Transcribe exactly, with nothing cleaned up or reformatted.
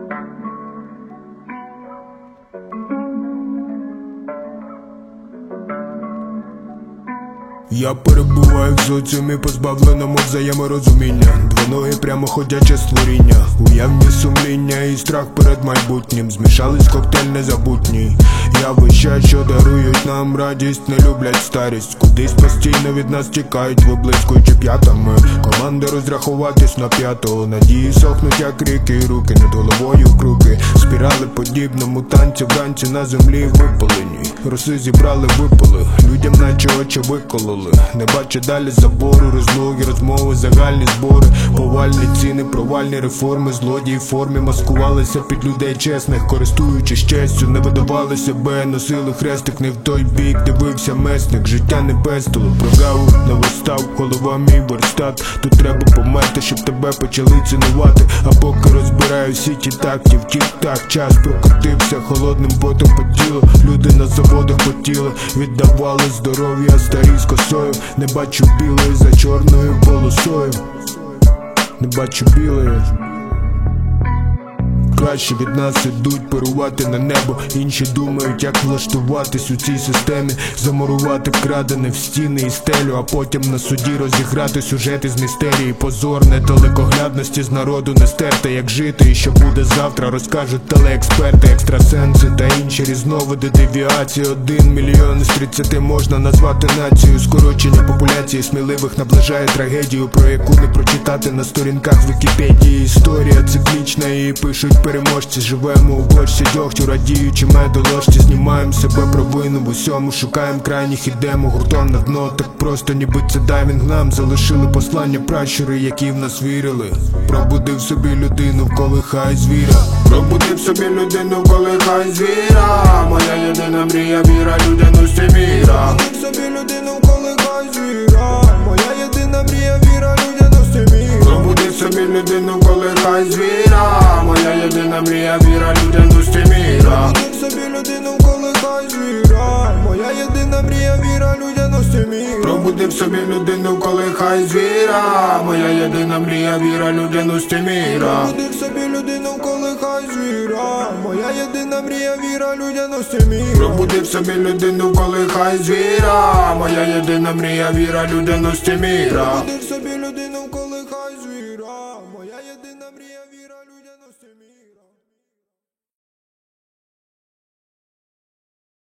Я перебуваю в соціумі, позбавленому взаєморозуміння. Двоногі прямоходяче створіння, уявні сумління і страх перед майбутнім змішались коктейль незабутній. Явища, що дарують нам радість, не люблять старість. Кудись постійно від нас тікають, виблискуючи п'ятами. Команди розрахуватись на п'ятого. Надії сохнуть, як ріки, і руки над головою круки. Спірали подібному танці вранці на землі випаленій. Роси зібрали, випали, людям наче очі викололи. Не бачу далі забору, розлоги, розмови, загальні збори. Повальні ціни, провальні реформи, злодії в формі маскувалися під людей чесних, користуючись честю, не видавали себе, носили хрестик не в той бік, дивився месник, життя не пестило, прогаву не вистав, голова мій верстат. Тут треба померти, щоб тебе почали цінувати. А поки розбираю сіті тактів, тік-так, час прокотився холодним потом по тілу. Люди на заводах потіли, віддавали здоров'я старі з косою. Не бачу білої за чорною полосою. Не бачу білої. Краще від нас ідуть парувати на небо. Інші думають, як влаштуватись у цій системі. Замурувати вкрадене в стіни і стелю, а потім на суді розіграти сюжети з містерії. Позорне далекоглядності з народу не стерте. Як жити і що буде завтра, розкажуть телеексперти, екстрасенси та інші різновиди девіації. Один мільйон із тридцяти можна назвати націю. Скорочення популяції сміливих наближає трагедію, про яку не прочитати на сторінках Вікіпедії. Історія циклічна, її пишуть переможці. Живемо у бочці дьогтю, радіючи медоложці. Знімаємо себе провину в усьому, шукаємо крайніх, ідемо гуртом на дно. Так просто, ніби це дайвінг нам. Залишили послання пращури, які в нас вірили. Пробудив собі людину, колихай звіра. Пробудив собі людину, колихай звіра. Моя єдина мрія, віра, людяності міра. Пробудив собі людину, колихай звіра. Моя єдина мрія, віра, людяності міра. Пробудив собі людину, колихай звіра. Моя єдина мрія, віра, людяності міра. Пробудив собі людину, колихай звіра. Моя єдина мрія, віра, людяності міра. Пробудив собі людину, колихай звіра. Моя єдина мрія, віра, людяності міра. Пробудив собі людину, колихай звіра. Моя єдина мрія, віра, людяності міра. Пробудив собі людину, колихай звіра. Моя єдина мрія, віра, людяності міра.